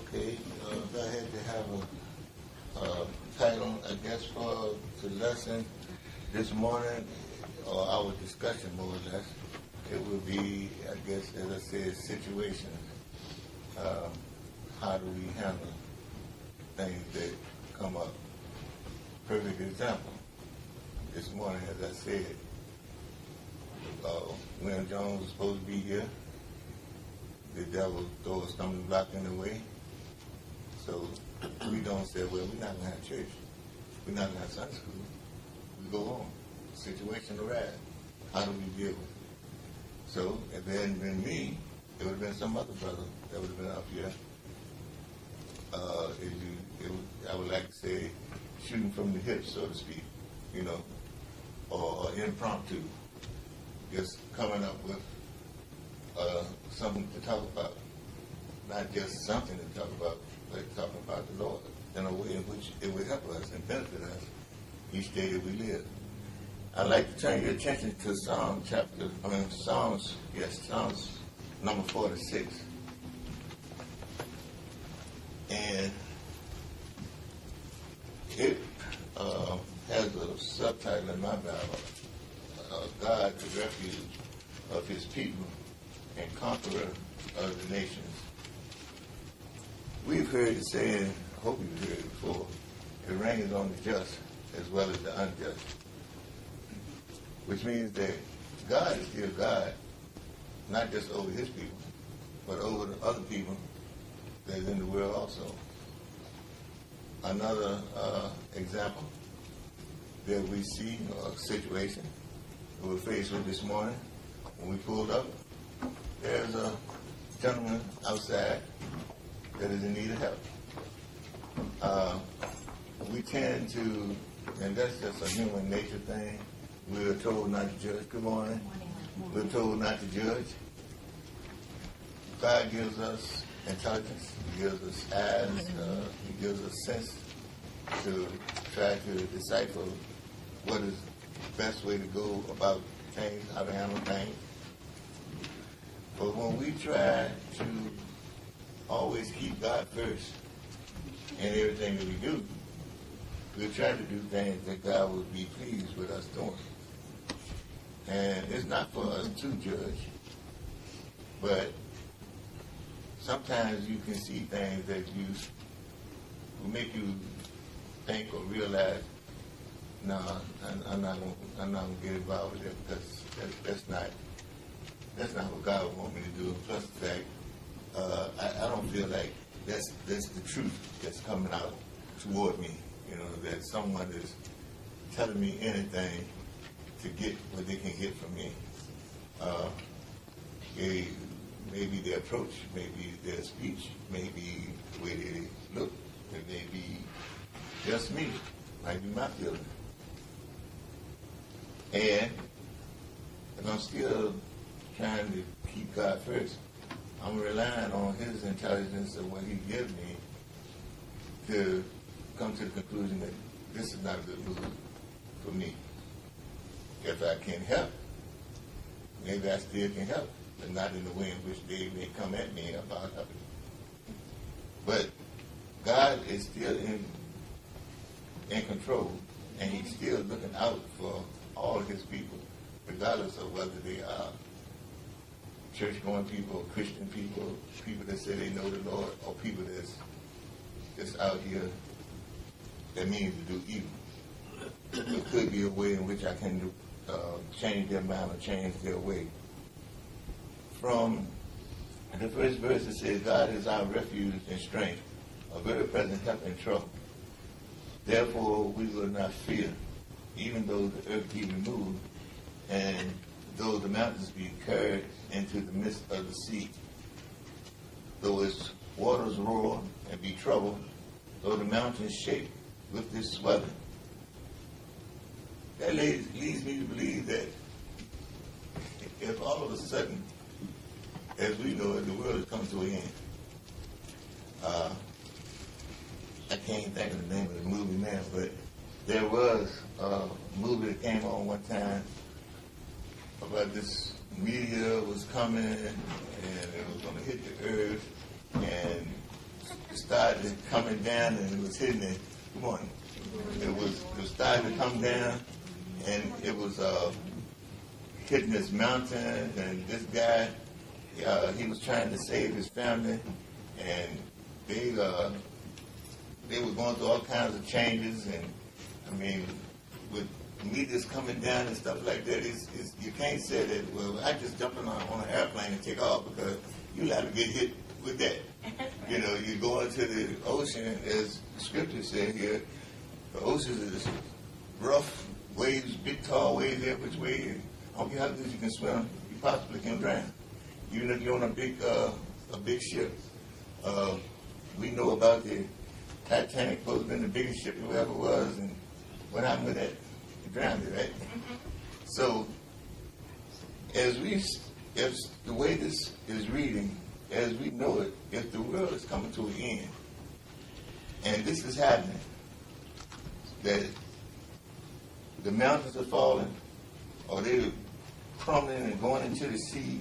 Okay, I had to have a title, I guess, for the lesson this morning, or our discussion more or less. It would be, I guess, as I said, situations. How do we handle things that come up? Perfect example. This morning, as I said, William Jones was supposed to be here. The devil threw a stumbling block in the way. So we don't say, well, we're not going to have church. We're not going to have Sunday school. We go on. Situation arise. How do we deal with it? So if it hadn't been me, it would have been some other brother that would have been up here. I would like to say shooting from the hip, so to speak, or impromptu. Just coming up with something to talk about. Not just something to talk about, but talking about the Lord in a way in which it would help us and benefit us each day that we live. I'd like to turn your attention to Psalms number 46. And it has a subtitle in my Bible, God, the refuge of his people and conqueror of the nations. We've heard it saying, I hope you've heard it before, it rains on the just as well as the unjust. Which means that God is still God, not just over his people, but over the other people that's in the world also. Another example that we see, or situation that we're faced with this morning, when we pulled up, there's a gentleman outside that is in need of help. We tend to, and that's just a human nature thing, we're told not to judge. Good morning. We're told not to judge. God gives us intelligence. He gives us eyes. He gives us sense to try to decipher what is the best way to go about things, how to handle things. But when we try to always keep God first in everything that we do, we try to do things that God would be pleased with us doing. And it's not for us to judge, but sometimes you can see things that will make you think or realize, no, I'm not gonna get involved with it because that's not what God would want me to do. Plus the fact, I don't feel like that's the truth that's coming out toward me. That someone is telling me anything to get what they can get from me. Maybe their approach, maybe their speech, maybe the way they look, it may be just me, might be my feeling. And if I'm still trying to keep God first, I'm relying on his intelligence and what he gives me to come to the conclusion that this is not a good move for me. If I can help, maybe I still can help, but not in the way in which they may come at me about helping. But God is still in control, and he's still looking out for all of his people, regardless of whether they are church-going people, Christian people, people that say they know the Lord, or people that's just out here that means to do evil. It could be a way in which I can change their mind or change their way. From the first verse, it says, God is our refuge and strength, a very present help in trouble. Therefore, we will not fear, even though the earth be removed, and though the mountains be carried into the midst of the sea, though its waters roar and be troubled, though the mountains shake with this swelling. That leads me to believe that if all of a sudden, as we know it, the world has come to an end. I can't think of the name of the movie now, but there was a movie that came on one time about this meteor was coming and it was going to hit the earth, and started coming down and it was hitting it. Come on. It was starting to come down and it was hitting this mountain, and this guy, he was trying to save his family, and they were going through all kinds of changes, and I mean, with meters coming down and stuff like that, you can't say that, well, I just jump on an airplane and take off, because you liable to get hit with that. You know, you go into the ocean, as the scripture said here, the ocean is rough waves, big tall waves every which way. I don't care how good you can swim, you possibly can drown. Even if you're on a big ship. We know about the Titanic, supposed to have been the biggest ship it ever was, and what happened with that? It drowned it, right? So, as the way this is reading, as we know it, if the world is coming to an end, and this is happening, that the mountains are falling, or they're crumbling and going into the sea,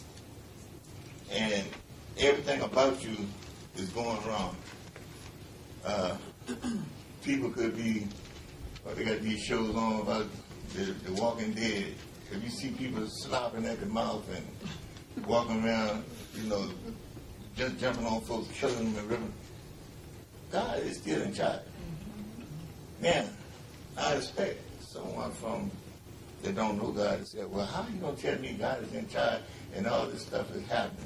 and everything about you is going wrong. People could be, they got these shows on about the Walking Dead. If you see people slopping at the mouth and walking around, you know, just jumping on folks, killing them and ripping, God is still in charge. Now, I expect someone that don't know God to say, well, how are you going to tell me God is in charge and all this stuff is happening?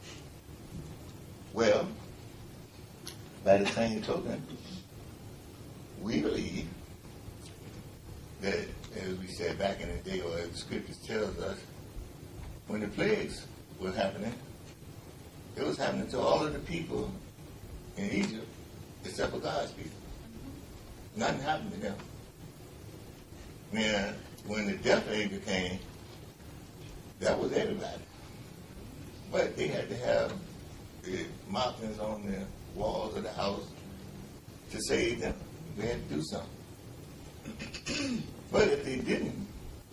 Well, by the same token, we believe that, as we said back in the day, or as the scriptures tells us, when the plagues were happening, it was happening to all of the people in Egypt except for God's people. Nothing happened to them. Now, when the death angel came, that was everybody. But they had to have the markings on the walls of the house to save them. They had to do something. But if they didn't,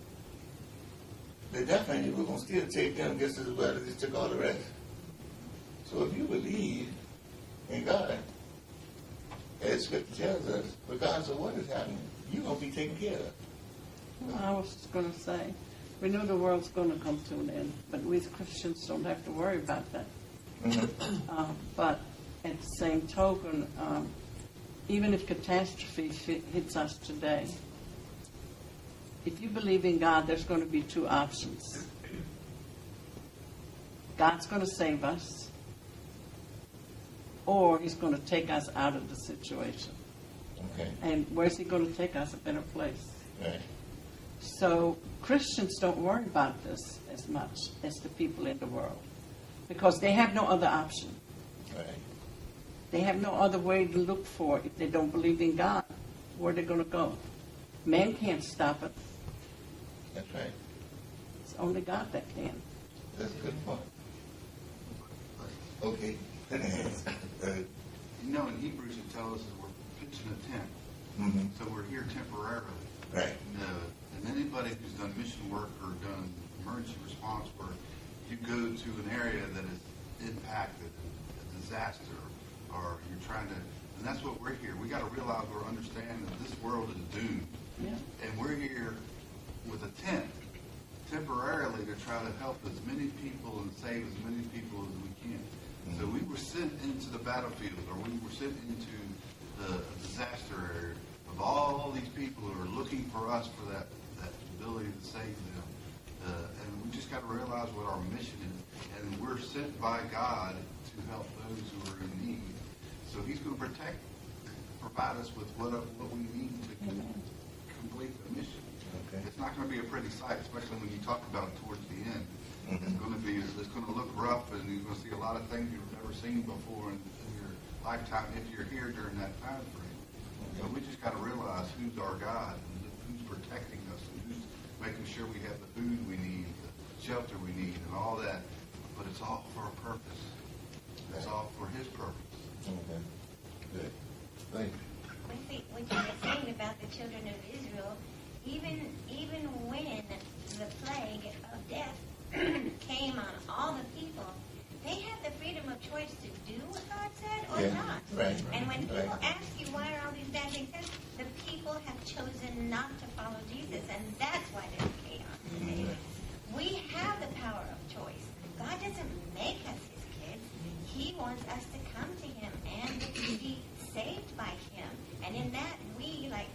the death angel was going to still take them just as well as they took all the rest. So if you believe in God, as Scripture tells us, regardless of what is happening, you're going to be taken care of. Well, I was just going to say, we know the world's going to come to an end, but we as Christians don't have to worry about that. Mm-hmm. But at the same token, even if catastrophe hits us today, if you believe in God, there's going to be two options. God's going to save us, or he's going to take us out of the situation. Okay. And where's he going to take us? A better place. Right. So Christians don't worry about this as much as the people in the world, because they have no other option. Right. They have no other way to look for it. If they don't believe in God, where are they going to go? Man can't stop it. That's right. It's only God that can. That's a good point. Okay. You know, in Hebrews it tells us that we're pitching a tent. Mm-hmm. So we're here temporarily. Right. And anybody who's done mission work or done emergency response work, you go to an area that is impacted, a disaster, or you're trying to, and that's what we're here. We got to realize or understand that this world is doomed. Yeah. And we're here with a tent, temporarily, to try to help as many people and save as many people as we can. So we were sent into the battlefield, or we were sent into the disaster area of all these people who are looking for us for that ability to save them. And we just got to realize what our mission is. And we're sent by God to help those who are in need. So he's going to provide us with what we need to complete the mission. Okay. It's not going to be a pretty sight, especially when you talk about it towards the end. Mm-hmm. It's going to look rough, and you're going to see a lot of things you've never seen before in your lifetime if you're here during that time frame. So we just got to realize who's our God, and who's protecting us, and who's making sure we have the food we need, the shelter we need, and all that. But it's all for a purpose. It's all for his purpose. Okay. Good. Thank you. I think what you were saying about the children of Israel, even when the plague of death came on all the people, they had the freedom of choice to do what God said or Yeah, not. right. And people Right. ask you, why are all these bad things happening? The people have chosen not to follow Jesus, and that's why there's chaos today. We have the power of choice. God doesn't make us his kids. He wants us to come to him and be saved by him. And in that, we, like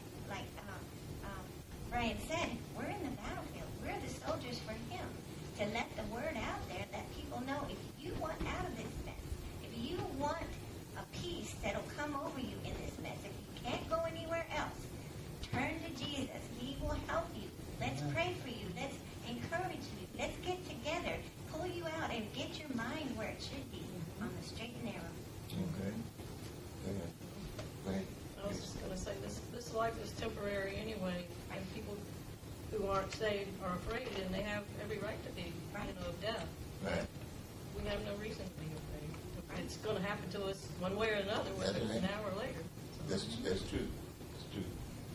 Brian said, we're in the battlefield. We're the soldiers for him. To let the word out there that people know, if you want out of this mess, if you want a peace that'll come over you in this mess, if you can't go anywhere else, turn to Jesus. He will help you. Let's pray for you. Let's encourage you. Let's get together, pull you out, and get your mind where it should be, on the straight and narrow. Okay. Yeah. Right. I was just going to say, this life is temporary anyway, and people who aren't saved are afraid, and they have every right to be, of death. Right. We have no reason to be afraid. It's going to happen to us one way or another, whether it's now or later. That's true. That's true. Okay.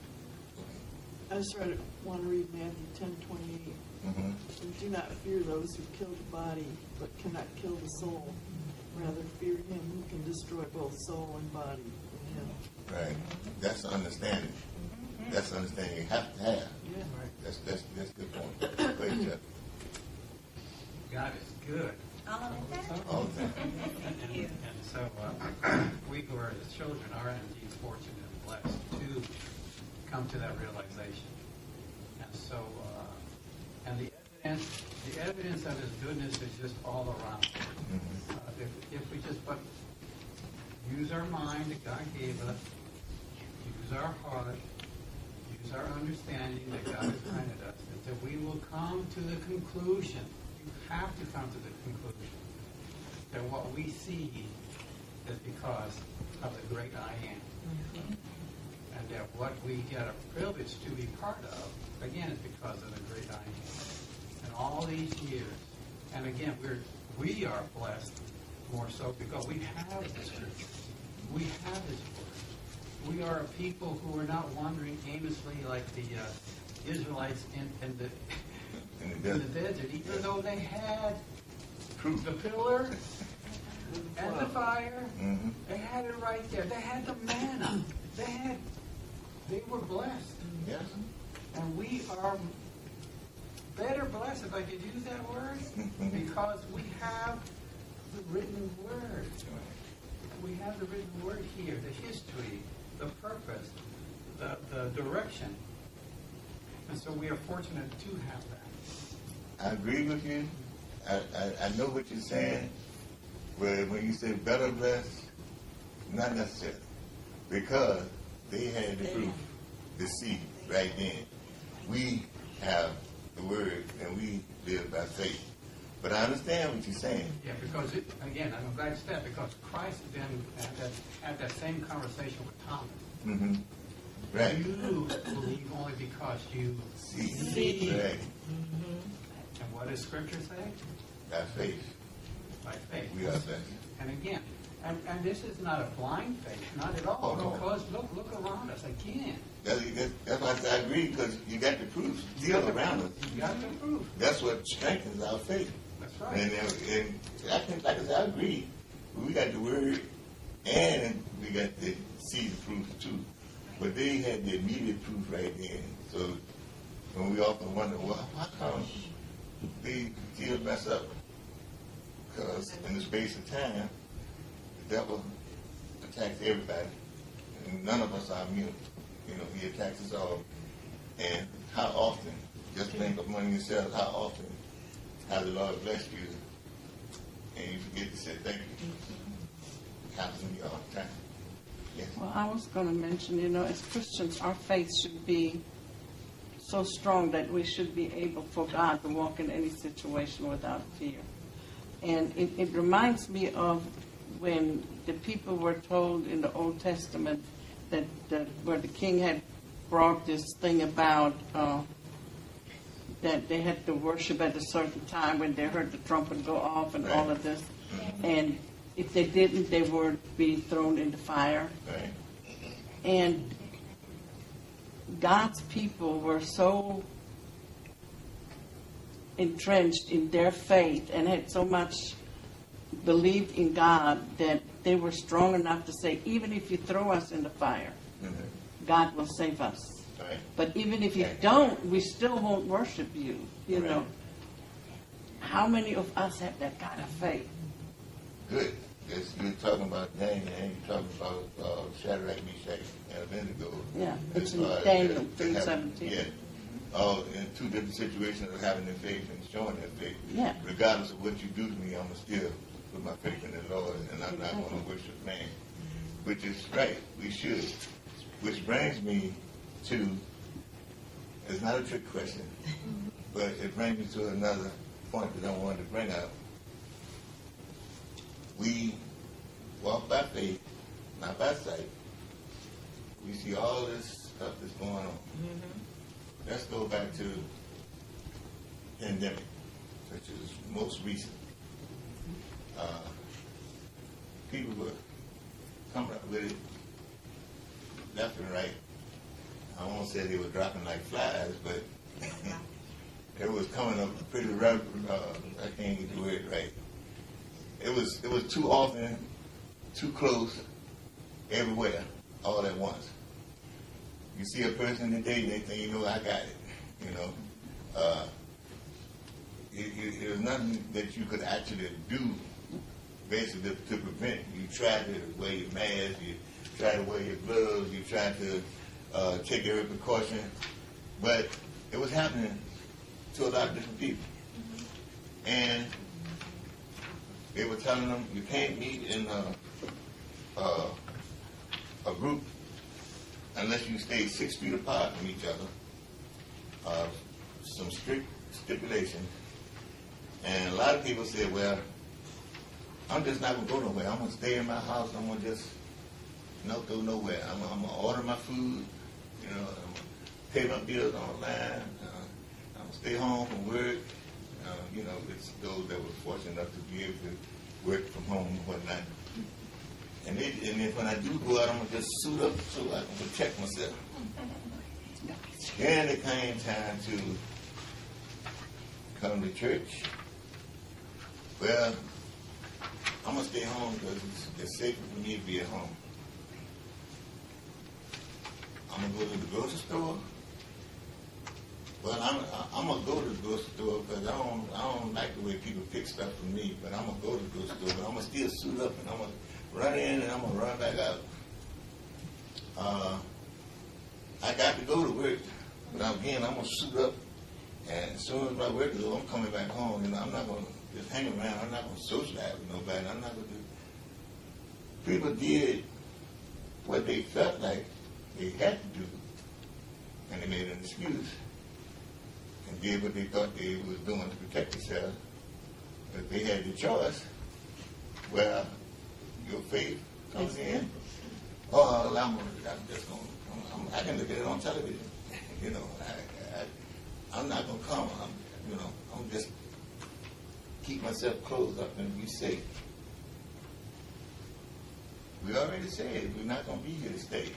I just want to read Matthew 10:28. Mm-hmm. And do not fear those who kill the body, but cannot kill the soul. Rather fear him who can destroy both soul and body in hell. Right. That's understanding. That's understanding you have to have. Yeah. That's a good point. Great job. God is good All of it there? All the time. and so we who are his children are indeed fortunate and blessed to come to that realization. And so and the evidence of his goodness is just all around. If we just use our mind that God gave us, use our heart, use our understanding that God has granted us, that we will come to the conclusion, you have to come to the conclusion, that what we see is because of the great I am. And that what we get a privilege to be part of, again, is because of the great I am. And all these years, and again, we are blessed more so because we have the scriptures. We have his word. We are a people who are not wandering aimlessly like the Israelites in the desert, even though they had the pillar and the fire. Mm-hmm. They had it right there. They had the manna. They were blessed. Yes. And we are better blessed, if I could use that word, because we have the written word. We have the written word here, the history, the purpose, the direction. And so we are fortunate to have that. I agree with you. I know what you're saying. But when you say better blessed, not necessarily. Because they had the proof, the seed right then. We have the word and we live by faith. But I understand what you're saying. Yeah, because, again, I'm glad you said that, because Christ then had that same conversation with Thomas. Mm-hmm. Right. You believe only because you See. Right. And what does Scripture say? By faith. By faith. We are blessed. And again, and this is not a blind faith, not at all. Oh, no. Because look around us again. That's why I say I agree, because you got the proof still around us. You got the proof. That's what strengthens our faith. That's right. And I think, like I said, I agree. We got the word and we got the seed proof too. But they had the immediate proof right then. So when we often wonder, well, how come they still mess up? Because in the space of time, the devil attacks everybody. And none of us are immune. He attacks us all. And how often, just think among yourselves, how often has the Lord blessed you and you forget to say thank you? It happens to me all the time. Yes. Well, I was going to mention, as Christians, our faith should be so strong that we should be able for God to walk in any situation without fear. And it reminds me of when the people were told in the Old Testament that where the king had brought this thing about that they had to worship at a certain time when they heard the trumpet go off and all of this. And if they didn't, they would be thrown into fire. Right. And God's people were so entrenched in their faith and had so much believed in God that they were strong enough to say, even if you throw us in the fire, God will save us. Right. But even if you Right. don't, we still won't worship you, you Right. know. How many of us have that kind of faith? Good. Yes, you're talking about Daniel, and you're talking about Shadrach, Meshach, and Abednego. Yeah, it's As in far as Daniel they have- 3:17. Yeah. Oh, in two different situations of having their faith and showing their faith. Yeah. Regardless of what you do to me, I'm going to still put my faith in the Lord, and I'm not going to worship man. Which is right. We should. Which brings me to, it's not a trick question, but it brings me to another point that I wanted to bring up. We walk by faith, not by sight. We see all this stuff that's going on. Let's go back to pandemic, which is most recent. People were coming up with it left and right. I won't say they were dropping like flies, but it was coming up pretty rapid. I can't get the word right. It was too often, too close, everywhere, all at once. You see a person today, they think, you know, I got it. You know, there's nothing that you could actually do, basically, to prevent. You try to wear your mask, you try to wear your gloves, you try to take every precaution, but it was happening to a lot of different people. And they were telling them, you can't meet in a group unless you stay 6 feet apart from each other. Some strict stipulation. And a lot of people said, well, I'm just not going to go nowhere. I'm going to stay in my house. I'm going to just not go nowhere. I'm going to order my food. You know, I'm going to pay my bills online. I'm going to stay home from work. You know, it's those that were fortunate enough to be able to work from home and whatnot. And then when I do go out, I'm going to just suit up so I can protect myself. Then it came time to come to church. Well, I'm going to stay home because it's safer for me to be at home. I'm going to go to the grocery store. Well, I'm going to go to the grocery store because I don't like the way people pick stuff from me, but I'm going to go to the grocery store, but I'm going to still suit up and I'm going to run in and I'm going to run back out. I got to go to work, but again, I'm going to suit up, and as soon as my work is over, I'm coming back home. You know, I'm not going to just hang around. I'm not going to socialize with nobody. I'm not going to do. People did what they felt like they had to do, and they made an excuse, and did what they thought they was doing to protect themselves. But if they had the choice, well, your faith comes in. Oh, I'm just going. I can look at it on television. You know, I'm not going to come. I'm just keep myself closed up and be safe. We already said we're not going to be here to stay.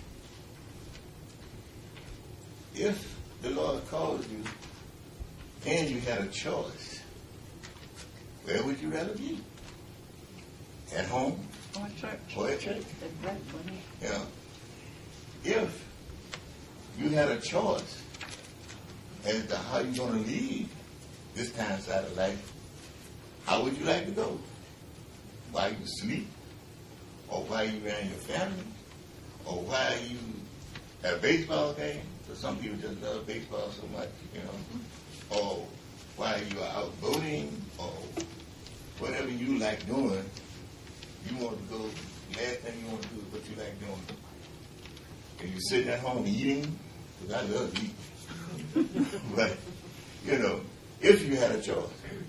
If the Lord calls you and you had a choice, where would you rather be? At home? Or church. Or at church? That's right, wasn't it? You know, if you had a choice as to how you're going to lead this time side of life, how would you like to go? While you sleep? Or while you around your family? Or while you at a baseball game? Because some people just love baseball so much, you know. Or while you are out voting, or whatever you like doing, you want to go, last thing you want to do is what you like doing. And you sitting at home eating, because I love eating. But, you know, if you had a choice.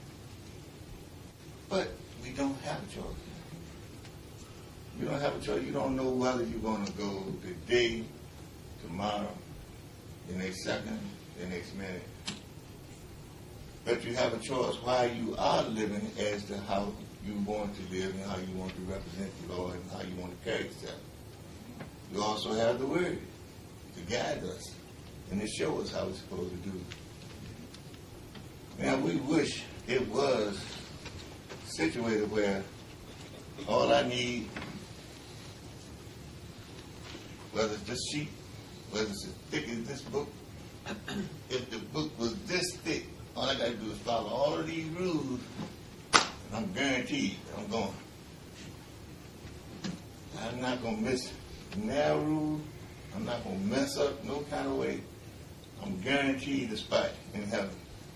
But we don't have a choice. You don't have a choice. You don't know whether you're going to go today, tomorrow, the next second, the next minute. But you have a choice while you are living as to how you want to live and how you want to represent the Lord and how you want to carry yourself. You also have the Word to guide us and to show us how we're supposed to do. Now, we wish it was situated where All I need, whether it's this sheet, whether it's as thick as this book, if the book was this thick, all I gotta do is follow all of these rules, and I'm guaranteed I'm going. I'm not gonna miss narrow rule. I'm not gonna mess up no kind of way. I'm guaranteed a spot in heaven.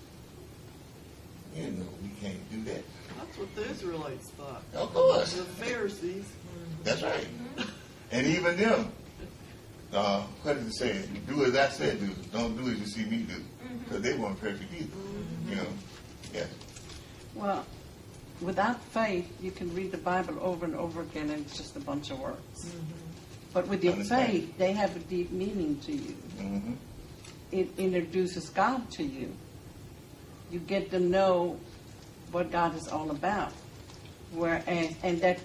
You know we can't do that. That's what the Israelites thought. Of course. The Pharisees. That's right. And even them, what did it say? Do as I said do. Don't do as you see me do. Because they weren't perfect either. You know? Yeah. Well, without faith, you can read the Bible over and over again, and it's just a bunch of words. But with your Understand. faith, they have a deep meaning to you. Mm-hmm. It introduces God to you. You get to know what God is all about. Whereas, and that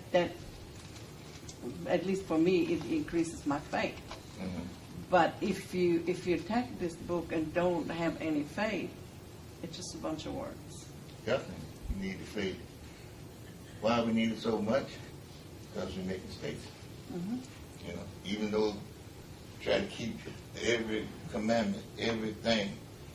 at least for me, it increases my faith. Mm-hmm. But if you attack this book and don't have any faith, it's just a bunch of words. Definitely. You need the faith. Why we need it so much? Because we make mistakes. Mm-hmm. You know, even though try to keep every commandment, everything,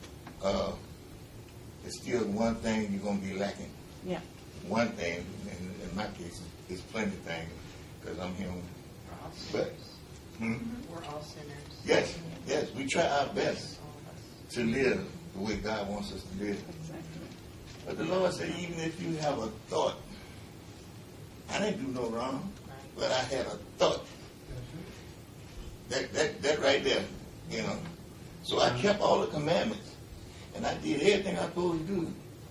it's still one thing you're going to be lacking. Yeah. One thing, in my case, it's plenty of things, because I'm human. We're all But, sinners. We're all sinners. yes, we try our best All of us. to live the way God wants us to live. Exactly. But the Lord said, even if you have a thought, I didn't do no wrong, but I had a thought. That right there, you know. So I kept all the commandments, and I did everything I was supposed to do.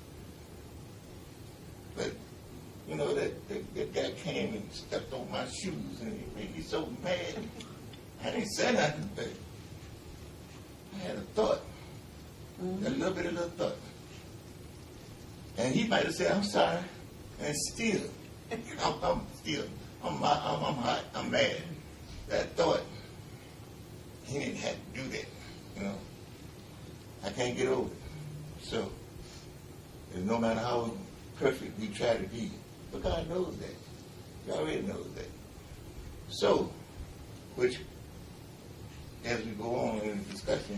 But, you know, that guy came and stepped on my shoes, and it made me so mad. I didn't say nothing, but I had a thought, a little bit of a thought. And he might have said, I'm sorry, and still, I'm hot, I'm mad. That thought, he didn't have to do that, you know. I can't get over it. So, no matter how perfect we try to be, but God knows that. He already knows that. So, which, as we go on in the discussion,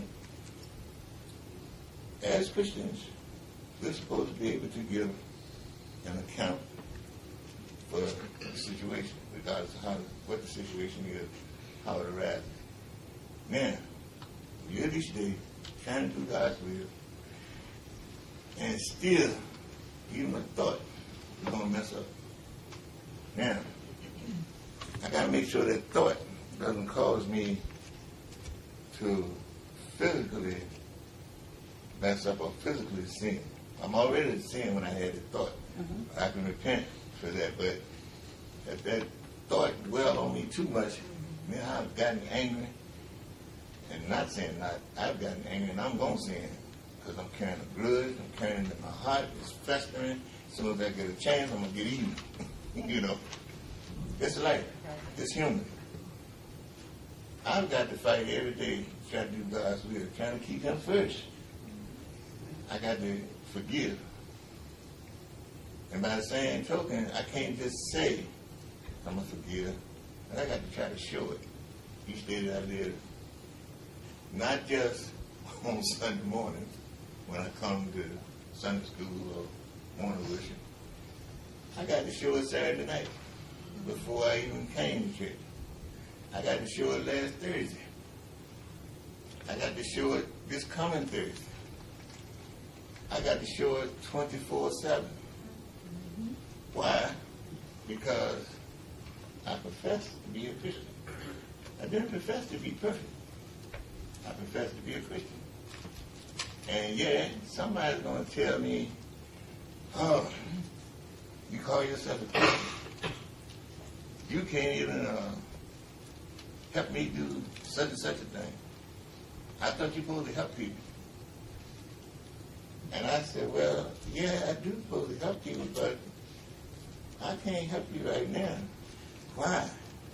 as Christians, we're supposed to be able to give an account for the situation, regardless of what the situation is, how it arises. Man, you're each day trying to do God's will, and still, even a thought, you're going to mess up. Now, I got to make sure that thought doesn't cause me to physically mess up or physically sin. I'm already sin when I had the thought. I can repent for that, but if that thought dwelled on me too much, then I've gotten angry. And not saying not, I've gotten angry, and I'm going to sin because I'm carrying a grudge, I'm carrying it in my heart, it's festering. As soon as I get a chance, I'm going to get even. You know, it's life, it's human. I've got to fight every day, trying to do God's will, trying to keep Him first. I got to forgive. And by the same token, I can't just say I'm going to forgive, but I got to try to show it each day that I live. Not just on Sunday morning when I come to Sunday school or morning worship. I got to show it Saturday night before I even came to church. I got to show it last Thursday. I got to show it this coming Thursday. I got to show it 24/7. Why? Because I profess to be a Christian. I didn't profess to be perfect. I profess to be a Christian. And yeah, somebody's going to tell me, oh, you call yourself a Christian. You can't even help me do such and such a thing. I thought you were supposed to help people. And I said, well, yeah, I do supposed to help people, but I can't help you right now. Why?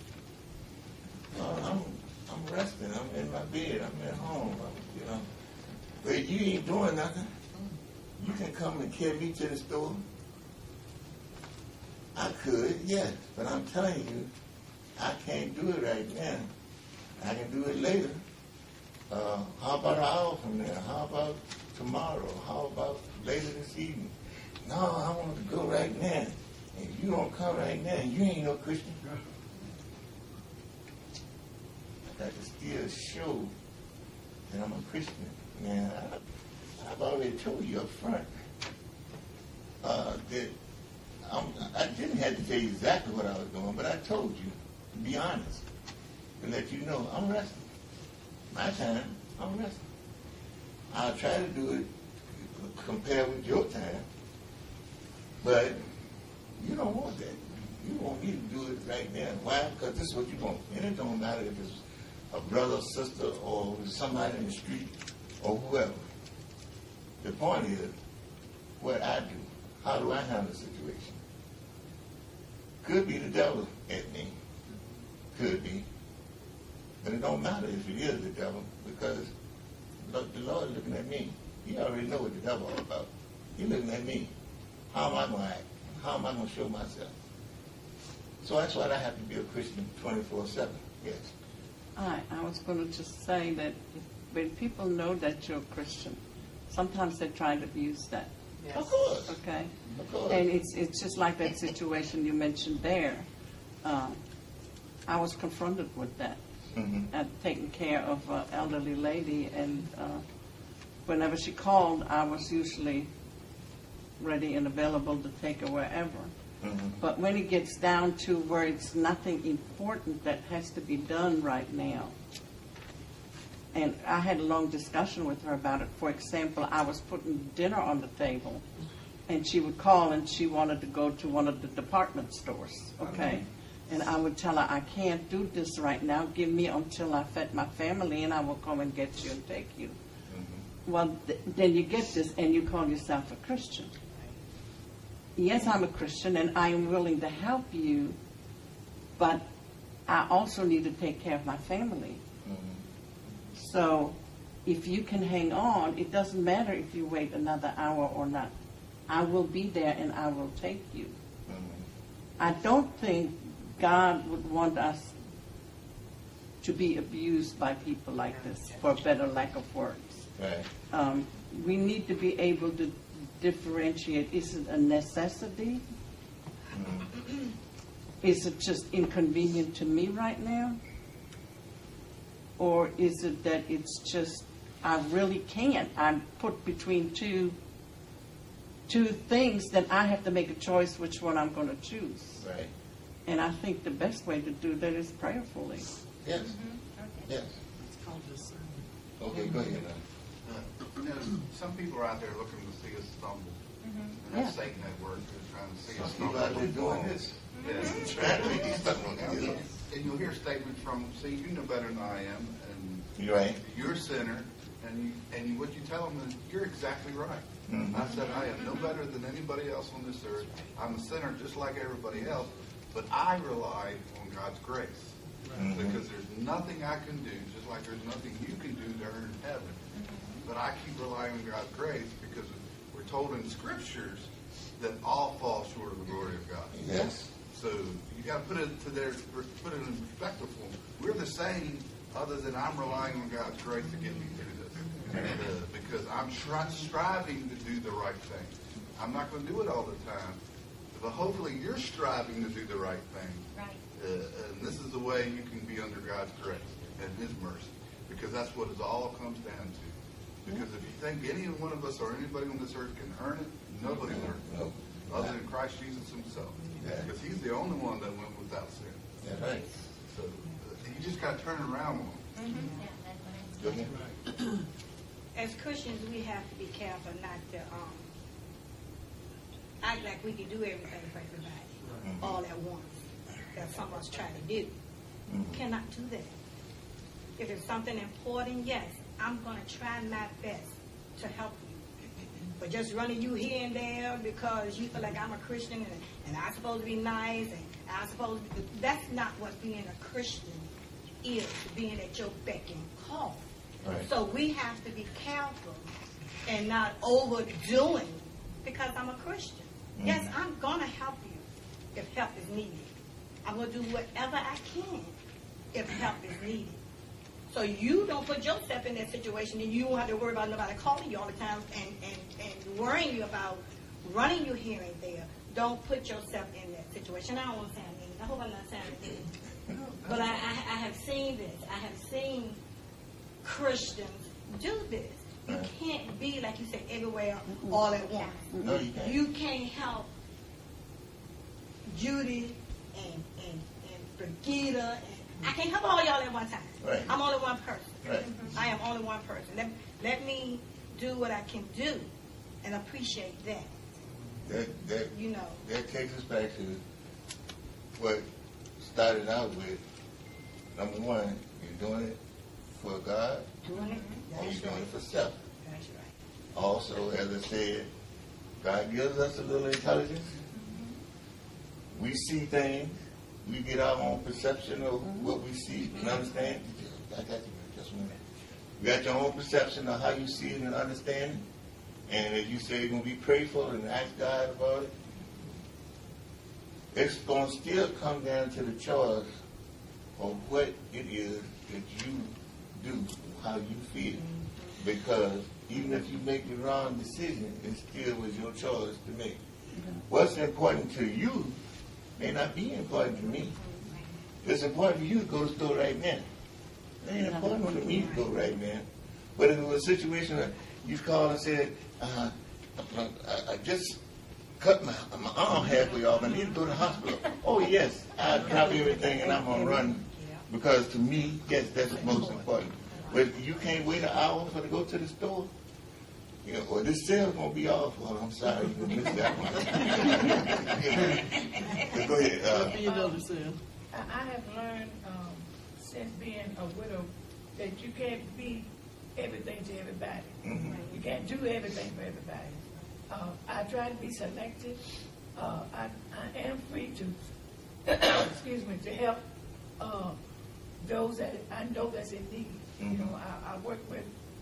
I'm resting. I'm in my bed. I'm at home. You know. But you ain't doing nothing. You can come and carry me to the store. I could, yes, but I'm telling you, I can't do it right now. I can do it later. How about an hour from now? How about tomorrow? How about later this evening? No, I want to go right now. And if you don't come right now, you ain't no Christian. I got to still show that I'm a Christian. Man, I've already told you up front that I didn't have to tell you exactly what I was doing, but I told you, to be honest, to let you know I'm resting. My time, I'm resting. I'll try to do it compared with your time, but you don't want that. You want me to do it right now. Why? Because this is what you want. And it don't matter if it's a brother, sister, or somebody in the street, or whoever. The point is, what I do. How do I handle the situation? Could be the devil at me. Could be. But it don't matter if it is the devil, because the Lord is looking at me. He already know what the devil is all about. He's looking at me. How am I going to act? How am I going to show myself? So that's why I have to be a Christian 24/7. Yes. I was going to just say that when people know that you're a Christian, sometimes they try to abuse that. Yes. Of course. Okay? Of course. And it's just like that situation you mentioned there. I was confronted with that. Mm-hmm. I'd taken care of an elderly lady, and whenever she called, I was usually ready and available to take her wherever. Mm-hmm. But when it gets down to where it's nothing important that has to be done right now, and I had a long discussion with her about it. For example, I was putting dinner on the table, and she would call and she wanted to go to one of the department stores, okay? And I would tell her, I can't do this right now. Give me until I fed my family, and I will come and get you and take you. Mm-hmm. Well, then you get this, and you call yourself a Christian. Yes, I'm a Christian, and I am willing to help you, but I also need to take care of my family. Mm-hmm. So if you can hang on, it doesn't matter if you wait another hour or not. I will be there, and I will take you. Mm-hmm. I don't think God would want us to be abused by people like this, for better lack of words. Right. We need to be able to differentiate. Is it a necessity? Mm-hmm. Is it just inconvenient to me right now? Or is it that it's just, I really can't. I'm put between two things that I have to make a choice which one I'm going to choose. Right. And I think the best way to do that is prayerfully. Yes. Yes. It's called discernment. Okay, go ahead now. You know, some people are out there looking to see us stumble. And that's Yeah. Satan at work. They're trying to see Some us people stumble. out there doing this. Yeah. Trying to make you stumble. And you'll hear statements from, see, you know better than I am, and You're right. you're a sinner, and what you tell them is, you're exactly right. Mhm. I said, I am no better than anybody else on this earth. I'm a sinner just like everybody else, but I rely on God's grace. Mhm. Because there's nothing I can do, just like there's nothing you can do to earn heaven. But I keep relying on God's grace because we're told in Scriptures that all fall short of the glory of God. Yes. So you got to put it in perspective for them. We're the same, other than I'm relying on God's grace to get me through this, because I'm striving to do the right thing. I'm not going to do it all the time, but hopefully you're striving to do the right thing. Right. And this is the way you can be under God's grace and His mercy, because that's what it all comes down to. Because if you think any one of us or anybody on this earth can earn it, nobody will earn it. No. Other than Christ Jesus Himself. Yeah. Because He's the only one that went without sin. That's right. So you just got to turn it around on Him. Yeah, that's what it's. Go ahead. As Christians, we have to be careful not to act like we can do everything for everybody all at once. That some of us try to do. Mhm. Cannot do that. If it's something important, yes, I'm going to try my best to help you. But just running you here and there because you feel like I'm a Christian and I'm supposed to be nice and I'm supposed to, that's not what being a Christian is, being at your beck and call. Right. So we have to be careful and not overdoing because I'm a Christian. Yes, I'm going to help you. if help is needed. I'm going to do whatever I can if help is needed. So you don't put yourself in that situation, and you won't have to worry about nobody calling you all the time and worrying you about running you here and there. Don't put yourself in that situation. I don't want to sound mean. I hope I'm not sounding mean. But I have seen this. I have seen Christians do this. You can't be, like you said, everywhere all at once. No, you can't. You can't help Judy and Brigida. I can't help all y'all at one time. Right. I'm only one person. Right. I am only one person. Let me do what I can do and appreciate that. That takes us back to what started out with. Number one, you're doing it for God, Doing it. and That's you're doing right. it for self. That's right. Also, as I said, God gives us a little intelligence. We see things. We get our own perception of what we see and understand. I got you. Just a minute. You got your own perception of how you see it and understand it. And as you say, you're going to be prayerful and ask God about it. It's going to still come down to the choice of what it is that you do, how you feel. Because even if you make the wrong decision, it still was your choice to make. What's important to you may not be important to me. It's important for you to go to the store right now. It ain't important for me to go right now. But if it was a situation where you called and said, I just cut my arm halfway off, I need to go to the hospital. Oh, yes, I'll drop everything and I'm going to run. Because to me, yes, that's the most important. But you can't wait an hour for to go to the store. You know, or this sale's going to be off. Well, I'm sorry, you missed that one. Go ahead. Be another sin. I have learned since being a widow that you can't be everything to everybody. Mm-hmm. You can't do everything for everybody. I try to be selective. I am free to, excuse me, to help those that I know that's in need. Mm-hmm. You know, I work with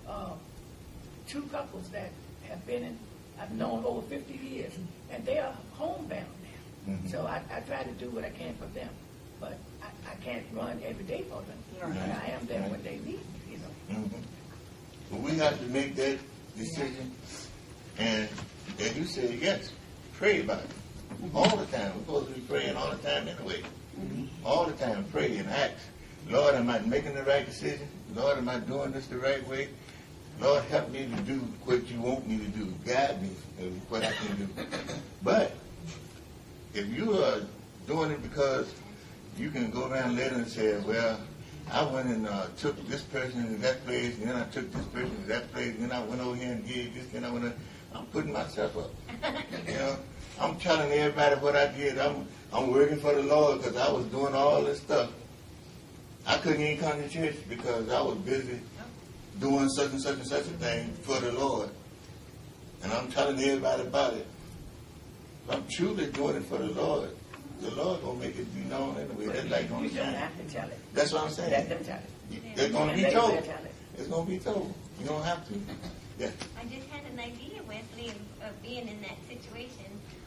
two couples that have been in, I've known over 50 years, and they are homebound now. Mm-hmm. So I try to do what I can for them, but I can't run every day for them. Right. And I am there when they need me, you know. Mm-hmm. But we have to make that decision. And as you said, yes, pray about it. All the time. We're supposed to be praying all the time anyway. All the time, pray and ask. Lord, am I making the right decision? Lord, am I doing this the right way? Lord, help me to do what you want me to do. Guide me in what I can do. But if you are doing it because you can go around later and say, well, I went and took this person to that place, and then I took this person to that place, and then I went over here and did this, and I went. I'm putting myself up. You know, I'm telling everybody what I did. I'm working for the Lord because I was doing all this stuff. I couldn't even come to church because I was busy doing such and such and such a thing for the Lord. And I'm telling everybody about it. If I'm truly doing it for the Lord gonna make it be known anyway. That's like You don't have to tell it. That's what I'm saying. Let them tell it. They're gonna be Let told. them tell it. It's gonna be told. You don't have to. Yeah. I just had an idea, Wesley, of being in that situation,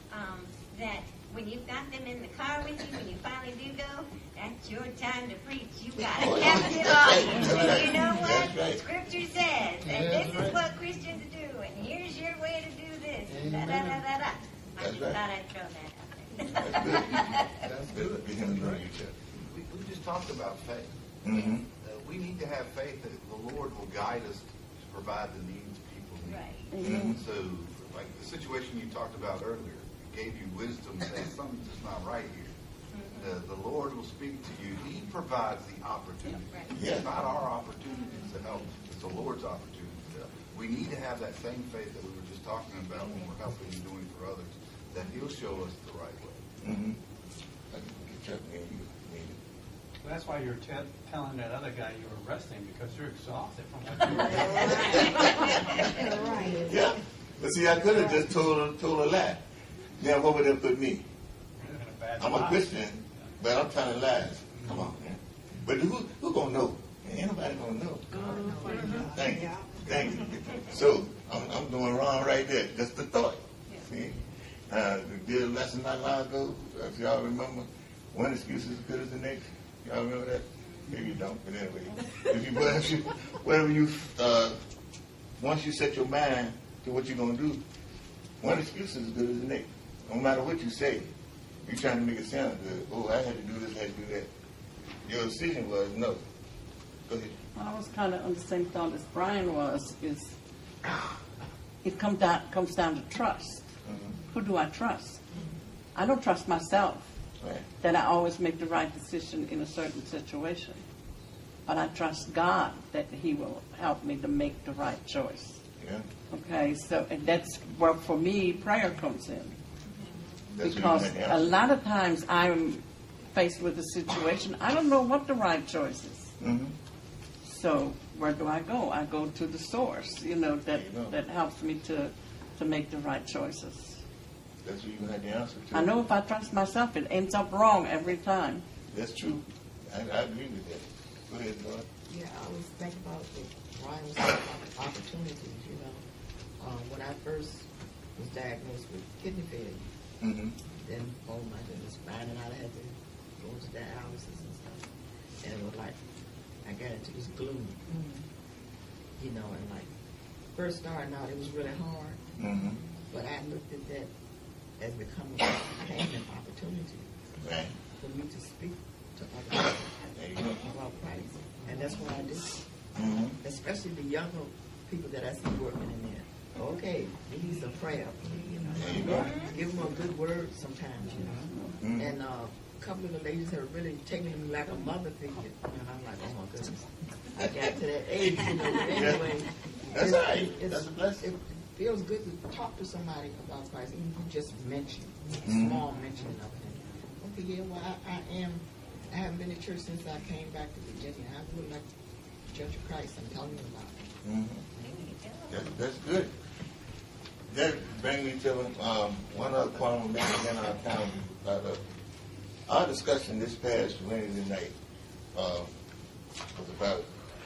that when you've got them in the car with you, when you finally do go, that's your time to preach. You gotta Oh, cap it that's off. right. That's right. You know what? That's right. Scripture says, and That's this right. is what Christians do, and here's your way to do this. Da, da, da, da, da. I That's just right. thought I'd throw that out there. That's good. That's good. Begin to learn each other. We just talked about faith. Mm-hmm. We need to have faith that the Lord will guide us to provide the needs people need. Right. Mm-hmm. So, like the situation you talked about earlier, it gave you wisdom to say something's just not right here. The Lord will speak to you. He provides the opportunity. Right. Yeah. It's not our opportunity to help. It's the Lord's opportunity to help. We need to have that same faith that we were just talking about when we're helping and doing for others, that He'll show us the right way. Mm-hmm. I can get up and you need it. Well, that's why you're telling that other guy you were arresting, because you're exhausted from what you were doing. Yeah. But see, I could have just told a lie. Now, what would that put me? You're in a bad I'm a spot. Christian, but I'm telling lies. Come on, man. But who gonna know? Ain't nobody gonna know. Thank you. Thank you. So, I'm doing wrong right there. Just the thought. See? We did a lesson not long ago. If y'all remember, one excuse is as good as the next. Y'all remember that? Maybe you don't, but anyway. Whatever you, once you set your mind to what you're going to do, one excuse is as good as the next. No matter what you say, you're trying to make it sound good. Oh, I had to do this, I had to do that. Your decision was no. Go ahead. I was kind of on the same thought as Brian was, is it comes down to trust. Who do I trust? I don't trust myself Right. that I always make the right decision in a certain situation. But I trust God that He will help me to make the right choice. Yeah. Okay, so and that's where, for me, prayer comes in. That's Because what you had a to lot of times I'm faced with a situation, I don't know what the right choice is. answer. So where do I go? I go to the source, that, There you go. that helps me to make the right choices. That's what you had the answer to. I know if I trust myself, it ends up wrong every time. That's true. I agree with that. Go ahead, Lord. Yeah, I was thinking about what Brian was saying about opportunities, when I first was diagnosed with kidney failure, then, oh my goodness, finding out I had to go to dialysis and stuff. And it was like, I got into this gloom, and like, first starting out, it was really hard, but I looked at that as becoming a pain and opportunity Right. for me to speak to other There you people go. about Christ. And that's what I do. Especially the younger people that I see working in there. Okay, he needs some prayer. There you go. Give them a good word sometimes, And a couple of the ladies have really taken me like a mother figure. And I'm like, oh my goodness. I got to that age, but anyway. That's all right. That's a blessing. It feels good to talk to somebody about Christ, even if you just mention, small mentioning of him. Okay, yeah, well, I haven't been to church since I came back to Virginia. I would like Church of Christ. I'm telling you about it. That's good. That brings me to one other point I'm making in our town about our discussion this past Wednesday night was about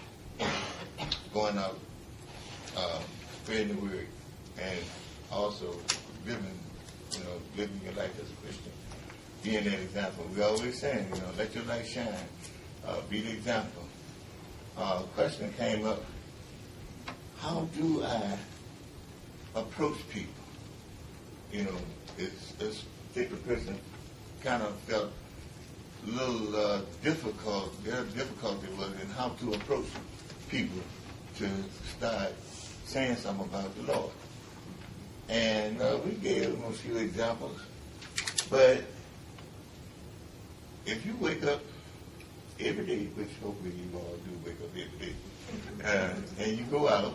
going out, spreading the word, and also living your life as a Christian, being that example. We always saying, let your light shine, be the example. Question came up, how do I approach people? This particular person kind of felt a little difficult. Their difficulty was in how to approach people to start saying something about the Lord. And we gave them a few examples. But if you wake up every day, which hopefully you all do wake up every day, and you go out,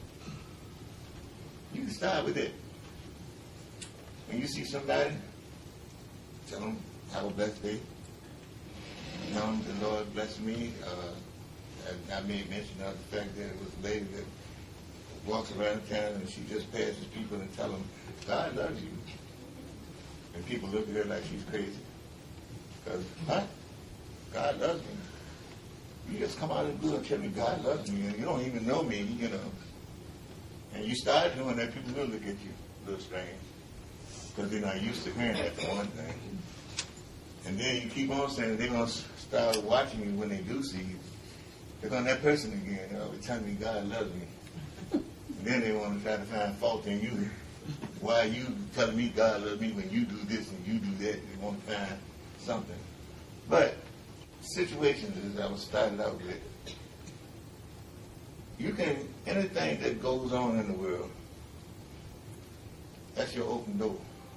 you can start with it. When you see somebody, tell them, have a blessed day. Tell them the Lord blessed me. I made mention of the fact that it was a lady that walks around town and she just passes people and tell them, God loves you. And people look at her like she's crazy. Because, what? God loves me. You just come out of the blue and tell me God loves me, and you don't even know me, And you start doing that, people will look at you a little strange. Because they're not used to hearing that, for one thing. And then you keep on saying they're going to start watching you when they do see you. They're going, that person again, they're telling me God loves me. And then they want to try to find fault in you. Why are you telling me God loves me when you do this and you do that? They want to find something. But situations, as I was starting out with, anything that goes on in the world, that's your open door.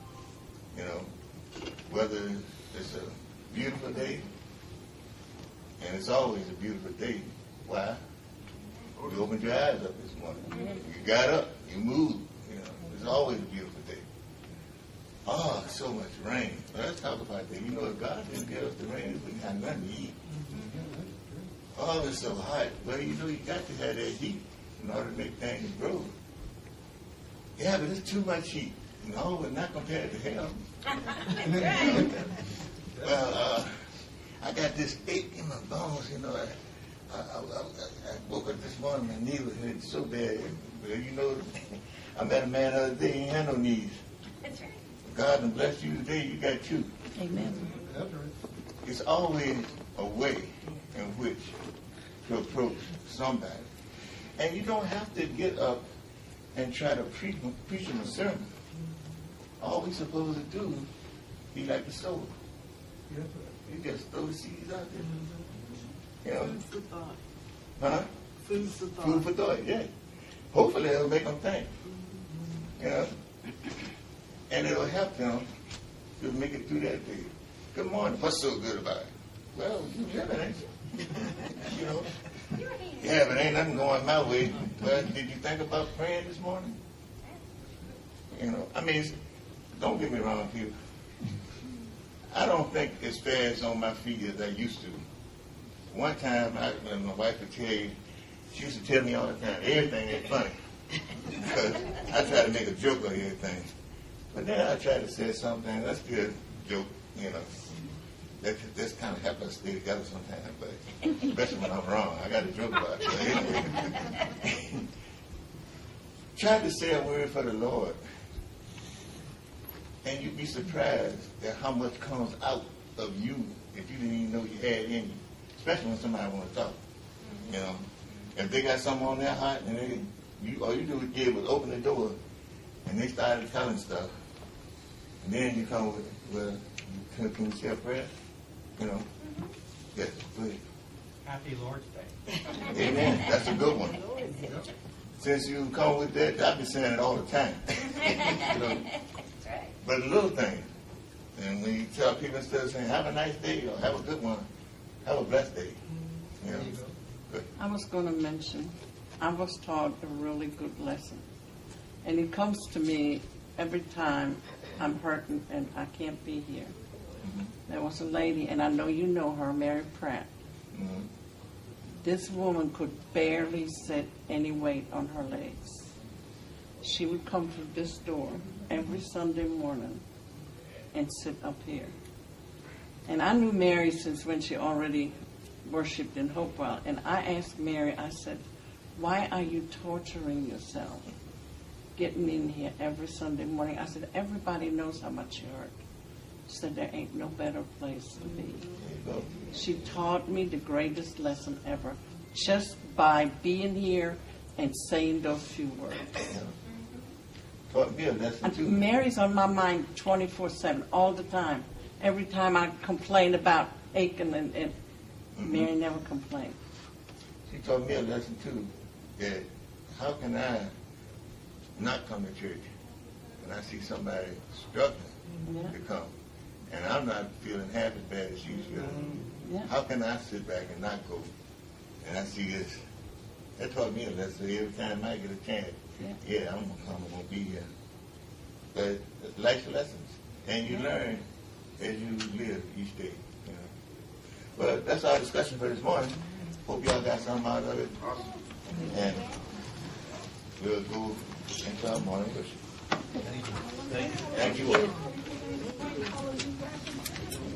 Whether it's a beautiful day, and it's always a beautiful day. Why? You opened your eyes up this morning. You got up, you moved. It's always a beautiful day. Oh, so much rain. Well, let's talk about that. If God didn't give us the rain, we got nothing to eat. Oh, it's so hot. Well, you got to have that heat in order to make things grow. Yeah, but it's too much heat. No, but not compared to hell. Well, I got this ache in my bones, I woke up this morning, my knee was hurting so bad. Well, I met a man the other day, he had no knees. That's right. God done blessed you today, you got you. Amen. It's always a way in which to approach somebody. And you don't have to get up and try to preach them a sermon. All we supposed to do, be like the sower. You just throw the seeds out there. You know? Food's for thought. Huh? Food's for thought. Food for thought, yeah. Hopefully it'll make them think. You know? And it'll help them to make it through that day. Good morning. What's so good about it? Well, you living, ain't you? You know? Yeah, but ain't nothing going my way. Well, did you think about praying this morning? You know, I mean, don't get me wrong, people. I don't think as fast on my feet as I used to. One time, when my wife would tell you, she used to tell me all the time, everything ain't funny. Because I try to make a joke of everything. But then I try to say something, that's good joke, you know. That's kind of help us stay together sometimes, but especially when I'm wrong, I got a joke about it. But anyway, try to say a word for the Lord, and you'd be surprised at how much comes out of you if you didn't even know you had in you. Especially when somebody wants to talk. You know, if they got something on their heart, and all you did was open the door, and they started telling stuff, and then you come with, well, can you say a prayer? You know? Yes, please. Happy Lord's Day. Amen. That's a good one. Since you come with that, I've been saying it all the time. You know? That's right. But the little things. And when you tell people, instead of saying, have a nice day or have a good one, have a blessed day. You know? Good. I was going to mention, I was taught a really good lesson. And it comes to me every time I'm hurting and I can't be here. There was a lady, and I know you know her, Mary Pratt. Mm-hmm. This woman could barely set any weight on her legs. She would come through this door every Sunday morning and sit up here. And I knew Mary since when she already worshipped in Hopewell. And I asked Mary, I said, why are you torturing yourself getting in here every Sunday morning? I said, everybody knows how much you hurt. She said, there ain't no better place to be. She taught me the greatest lesson ever, just by being here and saying those few words. Taught me a lesson too. Mary's on my mind 24/7, all the time. Every time I complain about aching, and Mary never complained. She taught me a lesson too, that how can I not come to church when I see somebody struggling to come? And I'm not feeling half as bad as she's feeling. Yeah. How can I sit back and not go? And I see this. That taught me a lesson. Every time I get a chance, yeah, I'm going to come, I'm going to be here. But life's lessons. And you learn as you live each day. You know. But that's our discussion for this morning. Hope y'all got something out of it. And we'll go into our morning worship. Thank you all.